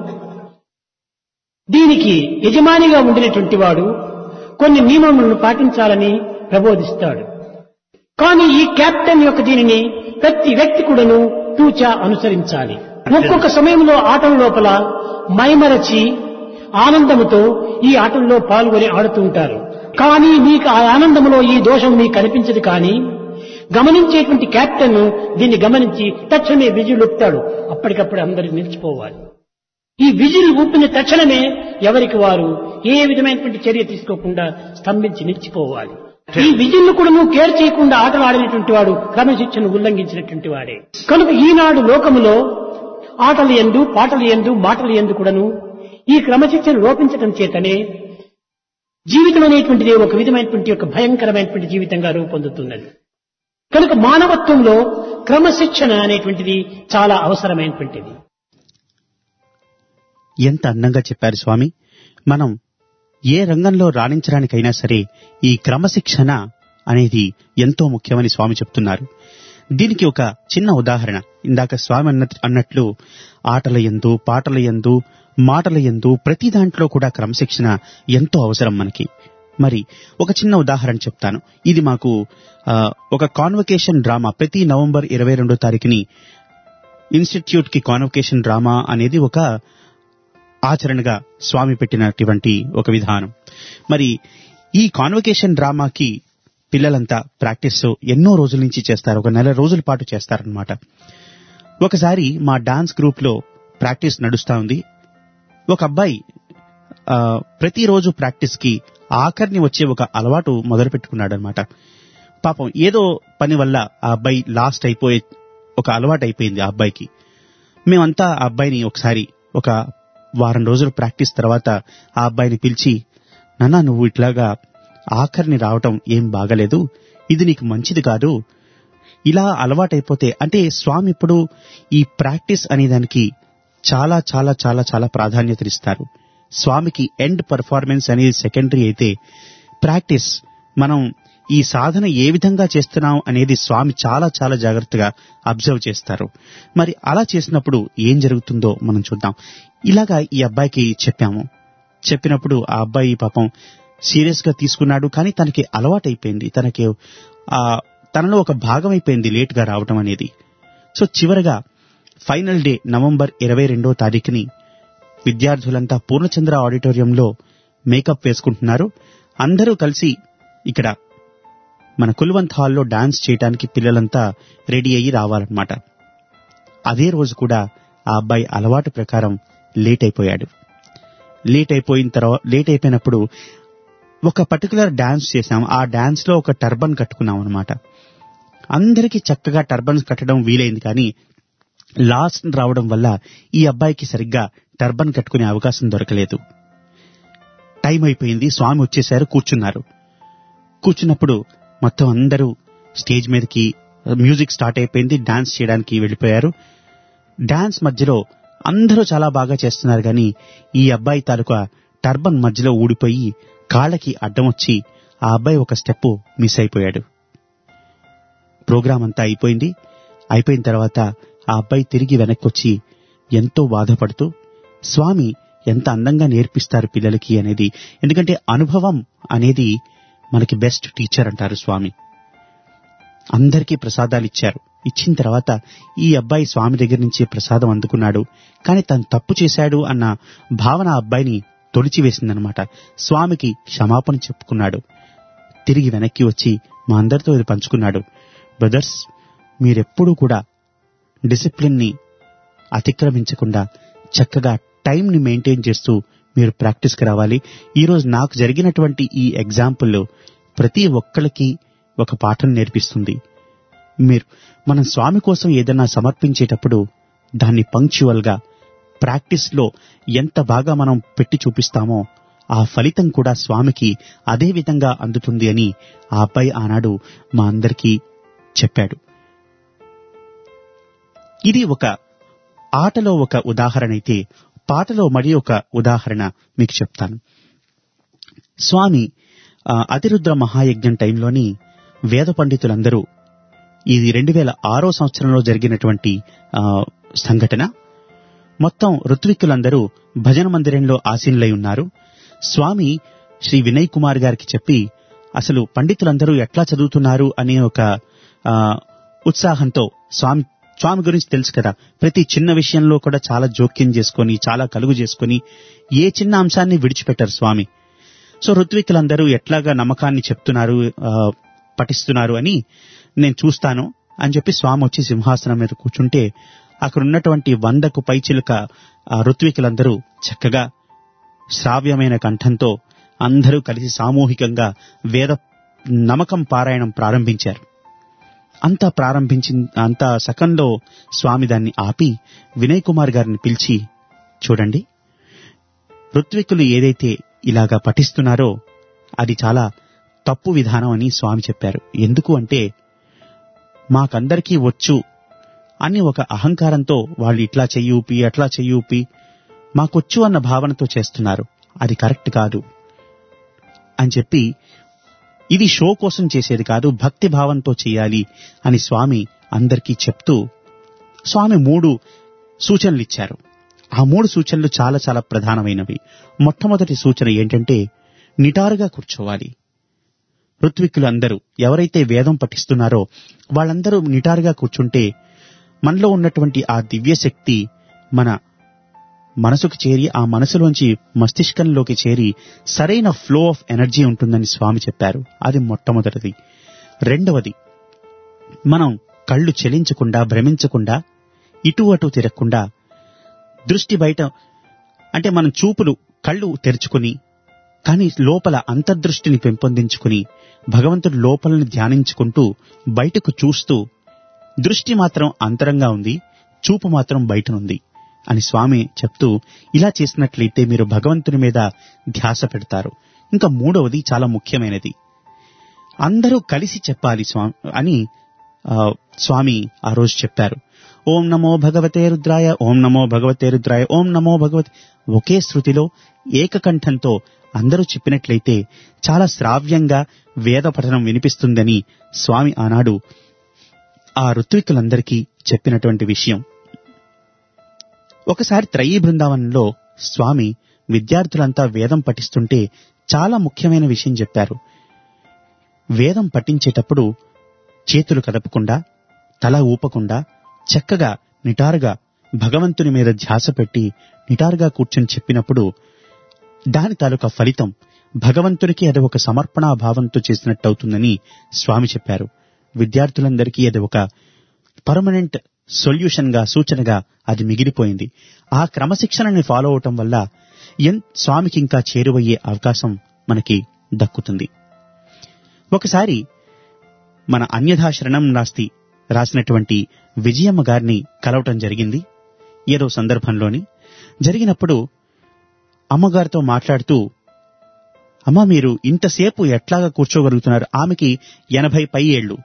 దీనికి యజమానిగా ఉండినటువంటి వాడు కొన్ని నియమములను పాటించాలని ప్రబోధిస్తాడు. కానీ ఈ కెప్టెన్ యొక్క దీనిని ప్రతి వ్యక్తి కూడాను తూచా అనుసరించాలి. ఒక్కొక్క సమయంలో ఆటల లోపల మైమరచి ఆనందముతో ఈ ఆటల్లో పాల్గొని ఆడుతూ ఉంటారు. కానీ మీకు ఆ ఆనందంలో ఈ దోషం మీకు కనిపించదు. కానీ గమనించేటువంటి కెప్టెన్ దీన్ని గమనించి తక్షణమే విజిల్ ఊపుతాడు. అప్పటికప్పుడు అందరూ నిలిచిపోవాలి. ఈ విజిల్ ఊపిన తక్షణమే ఎవరికి వారు ఏ విధమైనటువంటి చర్య తీసుకోకుండా స్తంభించి నిలిచిపోవాలి. ఈ విజిల్ను కూడా నువ్వు కేర్ చేయకుండా ఆటలు ఆడినటువంటి వాడు క్రమశిక్షణ ఉల్లంఘించినటువంటి వాడే. కనుక ఈనాడు లోకములో ఆటలు యందు, పాటలు యందు, మాటలు యందు కూడాను ఈ క్రమశిక్షణ లోపించడం చేతనే జీవితం అనేటువంటిది ఒక విధమైనటువంటి ఒక భయంకరమైనటువంటి జీవితంగా రూపొందుతున్నది. కనుక మానవత్వంలో క్రమశిక్షణ అనేటువంటిది చాలా అవసరమైనటువంటిది. ఎంత అందంగా చెప్పారు స్వామి. మనం ఏ రంగంలో రాణించడానికైనా సరే ఈ క్రమశిక్షణ అనేది ఎంతో ముఖ్యమని స్వామి చెప్తున్నారు. దీనికి ఒక చిన్న ఉదాహరణ. ఇందాక స్వామి అన్న అన్నట్లు ఆటల యందు, పాటల యందు, మాటల యందు ప్రతి దాంట్లో కూడా క్రమశిక్షణ ఎంతో అవసరం మనకి. మరి ఒక చిన్న ఉదాహరణ చెప్తాను. ఇది మాకు ఒక కాన్వకేషన్ డ్రామా ప్రతి నవంబర్ ఇరవై రెండో తారీఖుని ఇన్స్టిట్యూట్ కి కాన్వకేషన్ డ్రామా అనేది ఒక ఆచరణగా స్వామి పెట్టినటువంటి ఒక విధానం. మరి ఈ కాన్వకేషన్ డ్రామాకి పిల్లలంతా ప్రాక్టీస్ ఎన్నో రోజుల నుంచి చేస్తారు. ఒక నెల రోజుల పాటు చేస్తారనమాట. ఒకసారి మా డాన్స్ గ్రూప్ లో ప్రాక్టీస్ నడుస్తా ఉంది. ఒక అబ్బాయి ప్రతిరోజు ప్రాక్టీస్ కి ఆఖరిని వచ్చే ఒక అలవాటు మొదలు పెట్టుకున్నాడు అనమాట. పాపం ఏదో పని వల్ల ఆ అబ్బాయి లాస్ట్ అయిపోయే ఒక అలవాటు అయిపోయింది ఆ అబ్బాయికి. మేమంతా ఆ అబ్బాయిని ఒకసారి ఒక వారం రోజులు ప్రాక్టీస్ తర్వాత ఆ అబ్బాయిని పిలిచి, నాన్న నువ్వు ఇట్లాగా ఆఖరిని రావటం ఏం బాగలేదు, ఇది నీకు మంచిది కాదు, ఇలా అలవాటైపోతే అంటే స్వామి ఇప్పుడు ఈ ప్రాక్టీస్ అనే దానికి చాలా చాలా చాలా చాలా ప్రాధాన్యతనిస్తారు. స్వామికి ఎండ్ పర్ఫార్మెన్స్ అనేది సెకండరీ అయితే ప్రాక్టీస్ మనం ఈ సాధన ఏ విధంగా చేస్తున్నాం అనేది స్వామి చాలా చాలా జాగ్రత్తగా అబ్జర్వ్ చేస్తారు. మరి అలా చేసినప్పుడు ఏం జరుగుతుందో మనం చూద్దాం. ఇలాగా ఈ అబ్బాయికి చెప్పాము. చెప్పినప్పుడు ఆ అబ్బాయి పాపం సీరియస్ గా తీసుకున్నాడు. కానీ తనకి అలవాటైపోయింది, తనకి ఆ తనలో ఒక భాగం అయిపోయింది లేట్ గా రావటం అనేది. సో చివరగా ఫైనల్ డే నవంబర్ ఇరవై రెండో తారీఖుని విద్యార్థులంతా పూర్ణచంద్ర ఆడిటోరియంలో మేకప్ వేసుకుంటున్నారు. అందరూ కలిసి ఇక్కడ మన కుల్వంత్ హాల్లో డాన్స్ చేయడానికి పిల్లలంతా రెడీ అయ్యి రావాలన్నమాట. అదే రోజు కూడా ఆ అబ్బాయి అలవాటు ప్రకారం లేట్ అయిపోయాడు. లేట్ అయిపోయిన తర్వాత లేట్ అయిపోయినప్పుడు ఒక పర్టికులర్ డాన్స్ చేశాం. ఆ డాన్స్ లో ఒక టర్బన్ కట్టుకున్నాం అనమాట. అందరికీ చక్కగా టర్బన్స్ కట్టడం వీలైంది. కానీ లాస్ట్ రావడం వల్ల ఈ అబ్బాయికి సరిగ్గా టర్బన్ కట్టుకునే అవకాశం దొరకలేదు. టైం అయిపోయింది, స్వామి వచ్చేశారు, కూర్చున్నారు. కూర్చున్నప్పుడు మొత్తం అందరూ స్టేజ్ మీదకి మ్యూజిక్ స్టార్ట్ అయిపోయింది, డాన్స్ చేయడానికి వెళ్ళిపోయారు. డాన్స్ మధ్యలో అందరూ చాలా బాగా చేస్తున్నారు. కానీ ఈ అబ్బాయి తాలూకా టర్బన్ మధ్యలో ఊడిపోయి కాళ్ళకి అడ్డం వచ్చి ఆ అబ్బాయి ఒక స్టెప్ మిస్ అయిపోయాడు. ప్రోగ్రాం అంతా అయిపోయింది. అయిపోయిన తర్వాత ఆ అబ్బాయి తిరిగి వెనక్కి వచ్చి ఎంతో బాధపడుతూ స్వామి ఎంత అందంగా నేర్పిస్తారు పిల్లలకి అనేది. ఎందుకంటే అనుభవం అనేది మనకి బెస్ట్ టీచర్ అంటారు స్వామి. అందరికీ ప్రసాదాలు ఇచ్చారు. ఇచ్చిన తర్వాత ఈ అబ్బాయి స్వామి దగ్గర నుంచి ప్రసాదం అందుకున్నాడు. కానీ తను తప్పు చేశాడు అన్న భావన ఆ అబ్బాయిని తొలిచివేసిందనమాట. స్వామికి క్షమాపణ చెప్పుకున్నాడు. తిరిగి వెనక్కి వచ్చి మా అందరితో ఇది పంచుకున్నాడు. బ్రదర్స్, మీరెప్పుడూ కూడా డిసిప్లిన్ ని అతిక్రమించకుండా చక్కగా టైం ని మెయింటైన్ చేస్తూ మీరు ప్రాక్టీస్కి రావాలి. ఈరోజు నాకు జరిగినటువంటి ఈ ఎగ్జాంపుల్ ప్రతి ఒక్కరికి ఒక పాఠం నేర్పిస్తుంది. మీరు మనం స్వామి కోసం ఏదైనా సమర్పించేటప్పుడు దాన్ని పంక్చువల్ గా ప్రాక్టీస్ లో ఎంత బాగా మనం పెట్టి చూపిస్తామో ఆ ఫలితం కూడా స్వామికి అదే విధంగా అందుతుంది అని ఆ అబ్బాయి ఆనాడు మా అందరికీ చెప్పాడు. ఇది ఒక ఆటలో ఒక ఉదాహరణ అయితే, పాటలో మరి ఒక ఉదాహరణ మీకు చెప్తాను. స్వామి ఆ, అతిరుద్ర మహాయజ్ఞం టైంలోని వేద పండితులందరూ, ఇది రెండు వేల ఆరో సంవత్సరంలో జరిగినటువంటి ఆ, సంఘటన. మొత్తం ఋత్విక్కులందరూ భజన మందిరంలో ఆసీనులై ఉన్నారు. స్వామి శ్రీ వినయ్ కుమార్ గారికి చెప్పి, అసలు పండితులందరూ ఎట్లా చదువుతున్నారు అనే ఒక ఆ, ఉత్సాహంతో, స్వామి స్వామి గురించి తెలుసు కదా, ప్రతి చిన్న విషయంలో కూడా చాలా జోక్యం చేసుకొని, చాలా కలుగు చేసుకొని, ఏ చిన్న అంశాన్ని విడిచిపెట్టారు స్వామి. సో ఋత్విక్కులందరూ ఎట్లాగా నమ్మకాన్ని చెప్తున్నారు, ఆ, పఠిస్తున్నారు అని నేను చూస్తాను అని చెప్పి స్వామి వచ్చి సింహాసనం మీద కూర్చుంటే, అక్కడ ఉన్నటువంటి వందకు పైచిలుక ఆ ఋత్వికులందరూ చక్కగా శ్రావ్యమైన కంఠంతో అందరూ కలిసి సామూహికంగా వేద నమకం పారాయణం ప్రారంభించారు. అంతా ప్రారంభించి అంతా సకంలో స్వామి దాన్ని ఆపి వినయ్ కుమార్ గారిని పిలిచి, చూడండి, ఋత్వికులు ఏదైతే ఇలాగా పఠిస్తున్నారో అది చాలా తప్పు విధానం అని స్వామి చెప్పారు. ఎందుకు అంటే, మాకందరికీ వచ్చు అని ఒక అహంకారంతో వాళ్ళు ఇట్లా చెయ్యూపి అట్లా చెయ్యూపి మాకొచ్చు అన్న భావనతో చేస్తున్నారు. అది కరెక్ట్ కాదు అని చెప్పి, ఇది షో కోసం చేసేది కాదు, భక్తి భావంతో చేయాలి అని స్వామి అందరికీ చెప్తూ స్వామి మూడు సూచనలు ఇచ్చారు. ఆ మూడు సూచనలు చాలా చాలా ప్రధానమైనవి. మొట్టమొదటి సూచన ఏంటంటే, నిటారుగా కూర్చోవాలి. ఋత్విక్కులు అందరూ ఎవరైతే వేదం పఠిస్తున్నారో వాళ్ళందరూ నిటారుగా కూర్చుంటే మనలో ఉన్నటువంటి ఆ దివ్యశక్తి మన మనసుకు చేరి, ఆ మనసులోంచి మస్తిష్కంలోకి చేరి సరైన ఫ్లో ఆఫ్ ఎనర్జీ ఉంటుందని స్వామి చెప్పారు. అది మొట్టమొదటిది. రెండవది, మనం కళ్ళు చెలించకుండా, భ్రమించకుండా, ఇటు అటు తిరగకుండా, దృష్టి బయట అంటే మనం చూపులు కళ్ళు తెరుచుకుని, కానీ లోపల అంతర్దృష్టిని పెంపొందించుకుని, భగవంతుడి లోపలని ధ్యానించుకుంటూ బయటకు చూస్తూ, దృష్టి మాత్రం అంతరంగా ఉంది, చూపు మాత్రం బయటనుంది అని స్వామి చెప్తూ, ఇలా చేసినట్లయితే మీరు భగవంతుని మీద ధ్యాస పెడతారు. ఇంకా మూడవది చాలా ముఖ్యమైనది, అందరూ కలిసి చెప్పాలి స్వామి అని ఆ, స్వామి ఆ రోజు చెప్పారు. ఓం నమో భగవతే రుద్రాయ, ఓం నమో భగవతే రుద్రాయ, ఓం నమో భగవతే, ఒకే శృతిలో ఏకకంఠంతో అందరూ చెప్పినట్లయితే చాలా శ్రావ్యంగా వేద పఠనం వినిపిస్తుందని స్వామి ఆనాడు ఆ ఋత్వికులందరికీ చెప్పినటువంటి విషయం. ఒకసారి త్రయీ బృందావనంలో స్వామి విద్యార్థులంతా వేదం పఠిస్తుంటే చాలా ముఖ్యమైన విషయం చెప్పారు. వేదం పఠించేటప్పుడు చేతులు కదపకుండా, తల ఊపకుండా, చక్కగా నిటారుగా భగవంతుని మీద ధ్యాస పెట్టి నిటారుగా కూర్చొని చెప్పినప్పుడు దాని తాలూకా ఫలితం భగవంతునికి అది ఒక సమర్పణా భావంతో చేసినట్టవుతుందని స్వామి చెప్పారు. విద్యార్థులందరికీ అది ఒక పర్మనెంట్ సొల్యూషన్ గా, సూచనగా అది మిగిలిపోయింది. ఆ క్రమశిక్షణని ఫాలో అవటం వల్ల ఎన్ స్వామికి ఇంకా చేరువయ్యే అవకాశం మనకి దక్కుతుంది. ఒకసారి మన అన్యథా శరణం నాస్తి రాసినటువంటి విజయమ్మ గారిని కలవటం జరిగింది. ఏదో సందర్భంలోని జరిగినప్పుడు అమ్మగారితో మాట్లాడుతూ, అమ్మ మీరు ఇంతసేపు ఎట్లాగా కూర్చోగలుగుతున్నారు? ఆమెకి ఎనభై పై ఏళ్లు.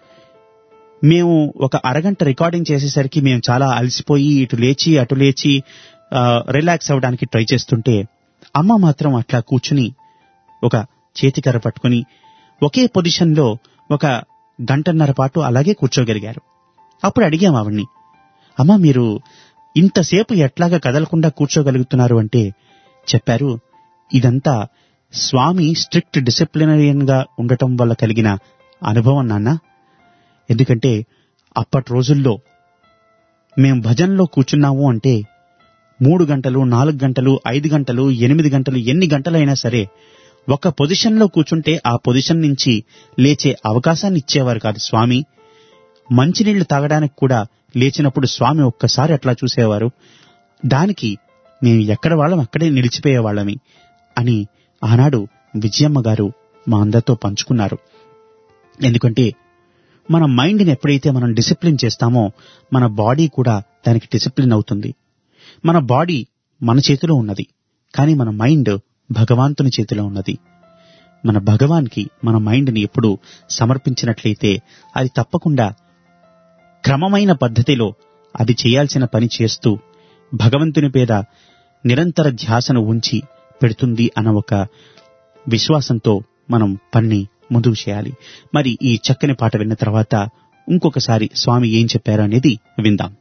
మేము ఒక అరగంట రికార్డింగ్ చేసేసరికి మేము చాలా అలసిపోయి ఇటు లేచి అటు లేచి రిలాక్స్ అవ్వడానికి ట్రై చేస్తుంటే అమ్మ మాత్రం అట్లా కూర్చుని ఒక చేతికర్ర పట్టుకుని ఒకే పొజిషన్లో ఒక గంటన్నర పాటు అలాగే కూర్చోగలిగారు. అప్పుడు అడిగాం ఆవిడ్ని, అమ్మ మీరు ఇంతసేపు ఎట్లాగా కదలకుండా కూర్చోగలుగుతున్నారు అంటే చెప్పారు, ఇదంతా స్వామి స్ట్రిక్ట్ డిసిప్లినరియన్ గా ఉండటం వల్ల కలిగిన అనుభవం నాన్న. ఎందుకంటే అప్పటి రోజుల్లో మేం భజన్లో కూర్చున్నాము అంటే మూడు గంటలు, నాలుగు గంటలు, ఐదు గంటలు, ఎనిమిది గంటలు, ఎన్ని గంటలైనా సరే ఒక పొజిషన్లో కూర్చుంటే ఆ పొజిషన్ నుంచి లేచే అవకాశాన్ని ఇచ్చేవారు కాదు స్వామి. మంచినీళ్లు తాగడానికి కూడా లేచినప్పుడు స్వామి ఒక్కసారి అట్లా చూసేవారు. దానికి మేము ఎక్కడ వాళ్ళం అక్కడే నిలిచిపోయేవాళ్ళమి అని ఆనాడు విజయమ్మ గారు మా అందరితో పంచుకున్నారు. ఎందుకంటే మన మైండ్ని ఎప్పుడైతే మనం డిసిప్లిన్ చేస్తామో మన బాడీ కూడా దానికి డిసిప్లిన్ అవుతుంది. మన బాడీ మన చేతిలో ఉన్నది, కానీ మన మైండ్ భగవంతుని చేతిలో ఉన్నది. మన భగవాన్కి మన మైండ్ని ఎప్పుడు సమర్పించినట్లయితే అది తప్పకుండా క్రమమైన పద్ధతిలో అది చేయాల్సిన పని చేస్తూ భగవంతుని పేద నిరంతర ధ్యాసను ఉంచి పెడుతుంది అన్న ఒక విశ్వాసంతో మనం పని ముందుకు చేయాలి. మరి ఈ చక్కని పాట విన్న తర్వాత ఇంకొకసారి స్వామి ఏం చెప్పారు అనేది విందాం.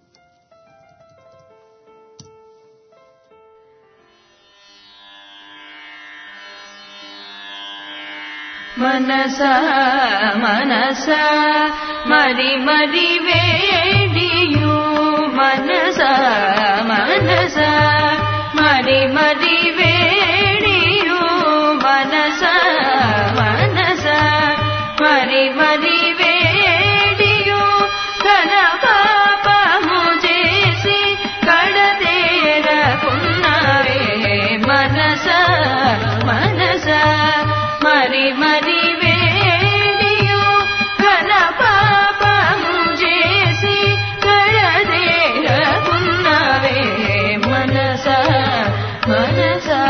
మనసా మనసా మరి మరి వేడియు మనసా మనసా మరి మరి వేడియు మనసా మనసా మరి మరి వేడియు ఘన పాపము చేసి కడతేరకున్నవే మనసా మనసా మరి మరి వేడియు ఘన పాపము చేసి కడతేరకున్నవే మనసా మనసా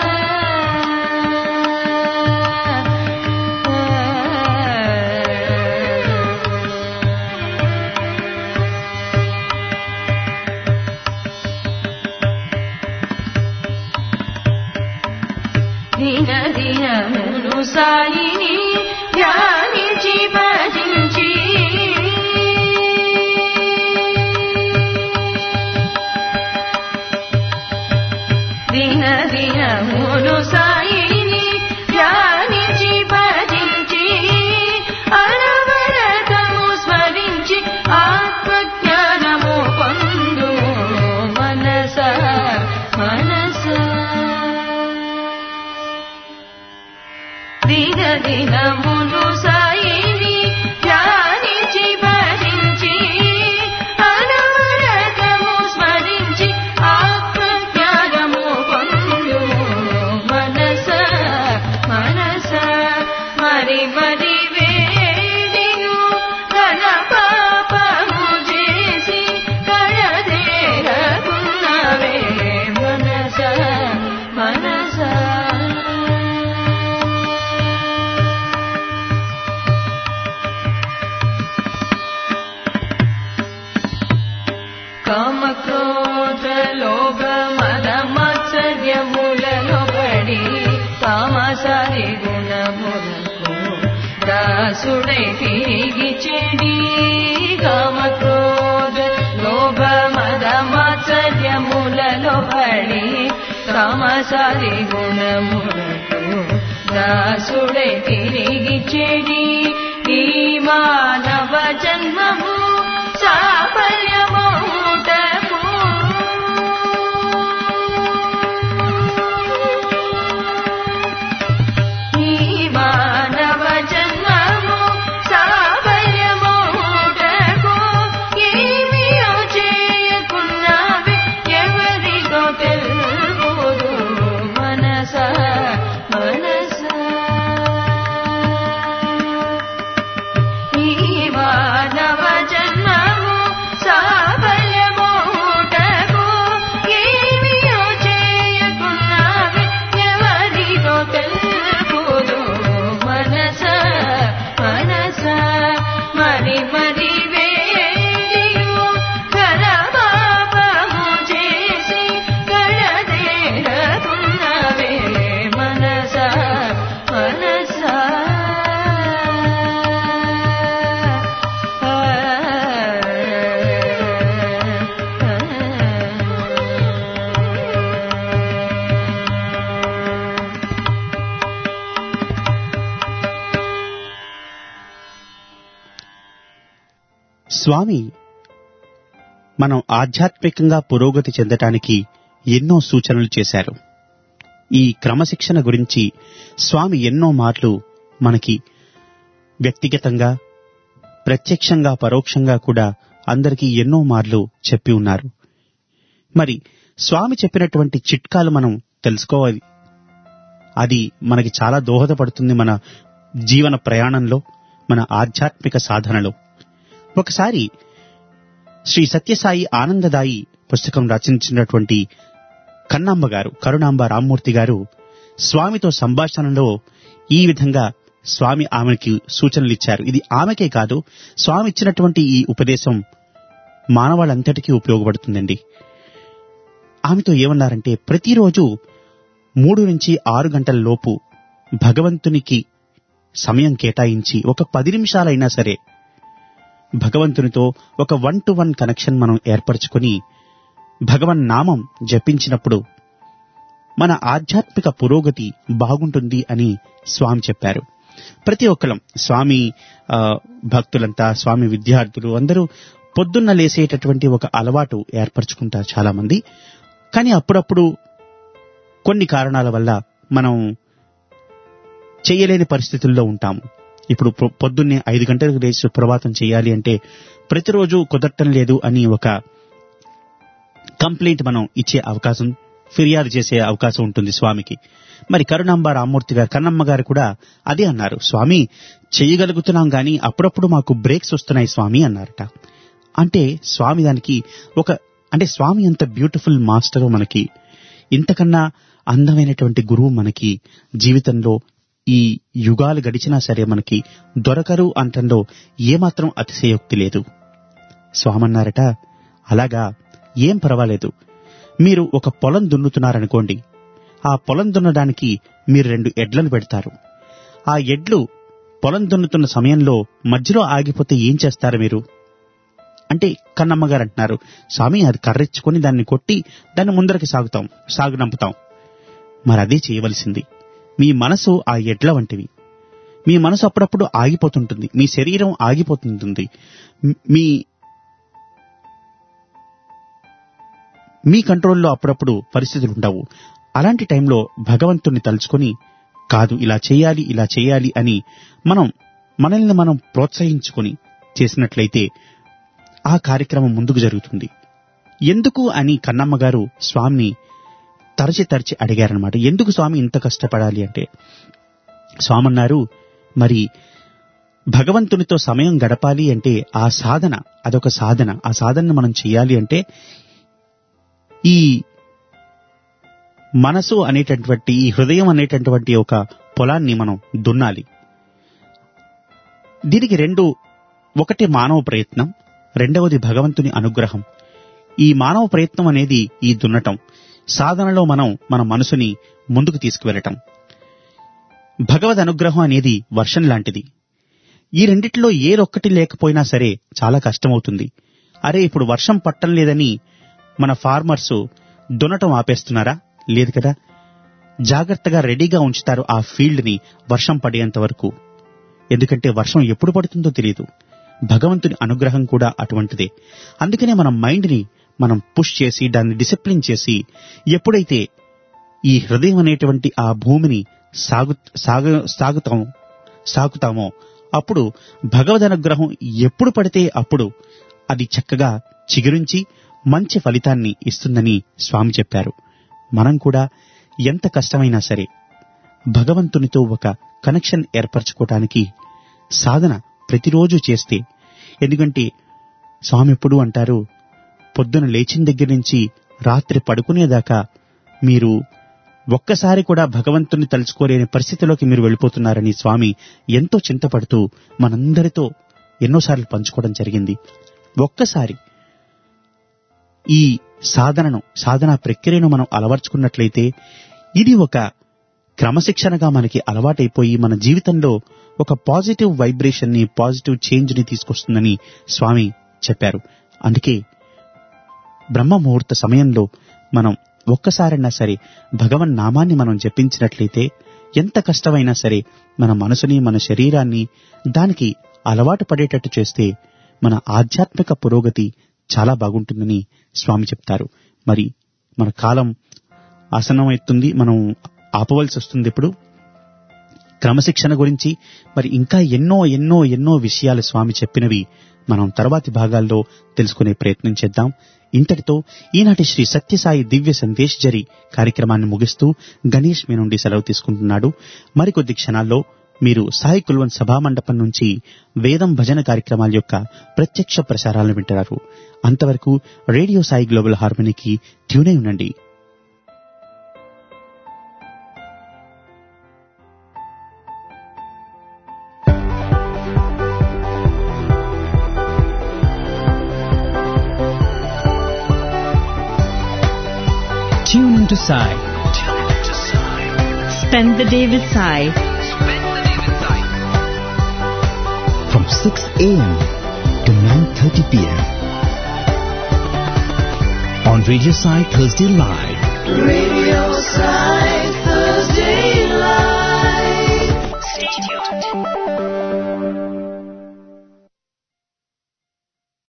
దిన దినమును సాయిని ధ్యానించి భజించి దిన దినమును సాయిని ధ్యానించి భజించి అనవరతము స్మరించి ఆత్మజ్ఞానము పొందు మనసా మనసా దిన దినమును సాయిని ధ్యానించి భజించి అనవరతము స్మరించి ఆత్మజ్ఞానము పొందు మనసా మనసా మరి మరి వేడియు ఘన పాపము చేసి కడతేరకున్నవే మనసా మనసా కామక్రోధ లోభ మద మాత్సర్యములలో పడి తామసారి గుణములకు దాసుడై తిరిగి చెడి కామక్రోధ లోభ మద మాత్సర్యములలో పడి తామసారి గుణములకు దాసుడై తిరిగి చెడి ఈ మానవ జన్మము సాఫల్యమౌటకు ఈ మానవ జన్మము సాఫల్యమౌటకు ఏమియో చేయకున్నవి ఎవరికో తెలుపుదు మనసా మనసా ఈ మానవ జన్మము సాఫల్యమౌటకు ఏమియో చేయకున్నవి ఎవరికో తెలుపుదు మనసా మనసా మరి మరి వేడియు ఘన పాపము చేసి కడతేరకున్నవే మనసా మనసా స్వామి మనం ఆధ్యాత్మికంగా పురోగతి చెందటానికి ఎన్నో సూచనలు చేశారు. ఈ క్రమశిక్షణ గురించి స్వామి ఎన్నో మార్లు మనకి వ్యక్తిగతంగా ప్రత్యక్షంగా పరోక్షంగా కూడా అందరికీ ఎన్నో మార్లు చెప్పి ఉన్నారు. మరి స్వామి చెప్పినటువంటి చిట్కాలు మనం తెలుసుకోవాలి. అది మనకి చాలా దోహదపడుతుంది మన జీవన ప్రయాణంలో, మన ఆధ్యాత్మిక సాధనలో. ఒకసారి శ్రీ సత్యసాయి ఆనందదాయి పుస్తకం రచించినటువంటి కన్నాంబ గారు, కరుణాంబ రామ్మూర్తి గారు స్వామితో సంభాషణలో ఈ విధంగా స్వామి ఆమెకి సూచనలు ఇచ్చారు. ఇది ఆమెకే కాదు, స్వామి ఇచ్చినటువంటి ఈ ఉపదేశం మానవాళంతటికీ ఉపయోగపడుతుందండి. ఆమెతో ఏమన్నారంటే, ప్రతిరోజు మూడు నుంచి ఆరు గంటల లోపు భగవంతునికి సమయం కేటాయించి ఒక పది నిమిషాలైనా సరే భగవంతునితో ఒక వన్ టు వన్ కనెక్షన్ మనం ఏర్పరచుకొని భగవన్ నామం జపించినప్పుడు మన ఆధ్యాత్మిక పురోగతి బాగుంటుంది అని స్వామి చెప్పారు. ప్రతి ఒక్కరం స్వామి భక్తులంతా, స్వామి విద్యార్థులు అందరూ పొద్దున్న లేసేటటువంటి ఒక అలవాటు ఏర్పరచుకుంటారు చాలా మంది. కానీ అప్పుడప్పుడు కొన్ని కారణాల వల్ల మనం చేయలేని పరిస్థితుల్లో ఉంటాము. ఇప్పుడు పొద్దున్నే ఐదు గంటలకు లేచి ప్రభాతం చేయాలి అంటే ప్రతిరోజు కుదరటం లేదు అని ఒక కంప్లైంట్ మనం ఇచ్చే అవకాశం, ఫిర్యాదు చేసే అవకాశం ఉంటుంది స్వామికి. మరి కరుణాంబ రామ్మూర్తి గారు, కన్నమ్మ గారు కూడా అదే అన్నారు. స్వామి, చేయగలుగుతున్నాం గాని అప్పుడప్పుడు మాకు బ్రేక్స్ వస్తున్నాయి స్వామి అన్నారట. అంటే స్వామి దానికి ఒక అంటే స్వామి ఎంత బ్యూటిఫుల్ మాస్టరో, మనకి ఇంతకన్నా అందమైనటువంటి గురువు మనకి జీవితంలో ఈ యుగాలు గడిచినా సరే మనకి దొరకరు అంటంలో ఏమాత్రం అతిశయోక్తి లేదు. స్వామి అన్నారట, అలాగా, ఏం పర్వాలేదు, మీరు ఒక పొలం దున్నుతున్నారనుకోండి, ఆ పొలం దున్నడానికి మీరు రెండు ఎడ్లను పెడతారు. ఆ ఎడ్లు పొలం దున్నుతున్న సమయంలో మధ్యలో ఆగిపోతే ఏం చేస్తారు మీరు అంటే, కన్నమ్మగారు అంటున్నారు, స్వామి అది కర్రెచ్చుకొని దాన్ని కొట్టి దాన్ని ముందరికి సాగుతాం సాగునంపుతాం. మరి అదే చేయవలసింది. మీ మనసు ఆ ఎడ్ల వంటివి. మీ మనసు అప్పుడప్పుడు ఆగిపోతుంటుంది, మీ శరీరం ఆగిపోతుంటుంది, మీ మీ కంట్రోల్లో అప్పుడప్పుడు పరిస్థితులు ఉండవు. అలాంటి టైంలో భగవంతుణ్ణి తలుచుకొని, కాదు ఇలా చేయాలి ఇలా చేయాలి అని మనం మనల్ని మనం ప్రోత్సహించుకొని చేసినట్లయితే ఆ కార్యక్రమం ముందుకు జరుగుతుంది. ఎందుకు అని కన్నమ్మ గారు స్వామిని తరచి తరచి అడిగారనమాట. ఎందుకు స్వామి ఇంత కష్టపడాలి అంటే, స్వామి అన్నారు, మరి భగవంతునితో సమయం గడపాలి అంటే ఆ సాధన, అదొక సాధన. ఆ సాధనను మనం చేయాలి అంటే ఈ మనసు అనేటటువంటి, ఈ హృదయం అనేటటువంటి ఒక పొలాన్ని మనం దున్నాలి. దీనికి రెండు, ఒకటి మానవ ప్రయత్నం, రెండవది భగవంతుని అనుగ్రహం. ఈ మానవ ప్రయత్నం అనేది ఈ దున్నటం, సాధనలో మనం మన మనసుని ముందుకు తీసుకువెళ్ళటం. భగవద్ అనుగ్రహం అనేది వర్షం లాంటిది. ఈ రెండిట్లో ఏదొక్కటి లేకపోయినా సరే చాలా కష్టమవుతుంది. అరే, ఇప్పుడు వర్షం పట్టం లేదని మన ఫార్మర్స్ దున్నటం ఆపేస్తున్నారా? లేదు కదా. జాగ్రత్తగా రెడీగా ఉంచుతారు ఆ ఫీల్డ్ని వర్షం పడేంత వరకు. ఎందుకంటే వర్షం ఎప్పుడు పడుతుందో తెలియదు. భగవంతుని అనుగ్రహం కూడా అటువంటిదే. అందుకనే మన మైండ్ని మనం పుష్ చేసి దాన్ని డిసిప్లిన్ చేసి ఎప్పుడైతే ఈ హృదయం అనేటువంటి ఆ భూమిని సాగు సాగు సాగుతామో సాగుతామో అప్పుడు భగవద్ అనుగ్రహం ఎప్పుడు పడితే అప్పుడు అది చక్కగా చిగురించి మంచి ఫలితాన్ని ఇస్తుందని స్వామి చెప్పారు. మనం కూడా ఎంత కష్టమైనా సరే భగవంతునితో ఒక కనెక్షన్ ఏర్పరచుకోవటానికి సాధన ప్రతిరోజు చేస్తే, ఎందుకంటే స్వామి ఎప్పుడు అంటారు, పొద్దున లేచిన దగ్గర నుంచి రాత్రి పడుకునేదాకా మీరు ఒక్కసారి కూడా భగవంతుని తలుచుకోలేని పరిస్థితిలోకి మీరు వెళ్ళిపోతున్నారని స్వామి ఎంతో చింతపడుతూ మనందరితో ఎన్నోసార్లు పంచుకోవడం జరిగింది. ఒక్కసారి ఈ సాధనను, సాధనా ప్రక్రియను మనం అలవర్చుకున్నట్లయితే ఇది ఒక క్రమశిక్షణగా మనకి అలవాటైపోయి మన జీవితంలో ఒక పాజిటివ్ వైబ్రేషన్ ని, పాజిటివ్ చేంజ్ ని తీసుకొస్తుందని స్వామి చెప్పారు. అందుకే బ్రహ్మ ముహూర్త సమయంలో మనం ఒక్కసారైనా సరే భగవన్ నామాన్ని మనం జపించినట్లయితే ఎంత కష్టమైనా సరే మన మనసుని, మన శరీరాన్ని దానికి అలవాటు పడేటట్టు చేస్తే మన ఆధ్యాత్మిక పురోగతి చాలా బాగుంటుందని స్వామి చెప్తారు. మరి మన కాలం ఆసన్నమవుతుంది, మనం ఆపవలసి వస్తుంది. ఇప్పుడు క్రమశిక్షణ గురించి మరి ఇంకా ఎన్నో ఎన్నో ఎన్నో విషయాలు స్వామి చెప్పినవి మనం తర్వాతి భాగాల్లో తెలుసుకునే ప్రయత్నం చేద్దాం. ఇంతటితో ఈనాటి శ్రీ సత్యసాయి దివ్య సందేశ్ జరి కార్యక్రమాన్ని ముగిస్తూ గణేష్ మీ నుండి సెలవు తీసుకుంటున్నాడు. మరికొద్ది క్షణాల్లో మీరు సాయి కుల్వన్ సభామండపం నుంచి వేదం భజన కార్యక్రమాల యొక్క ప్రత్యక్ష ప్రసారాలను వింటారు. అంతవరకు రేడియో సాయి గ్లోబల్ హార్మనీకి ట్యూనై ఉండండి. in to Sai. Spend the day with Sai. From six a.m. to nine thirty p.m. on Radio Sai Thursday Live.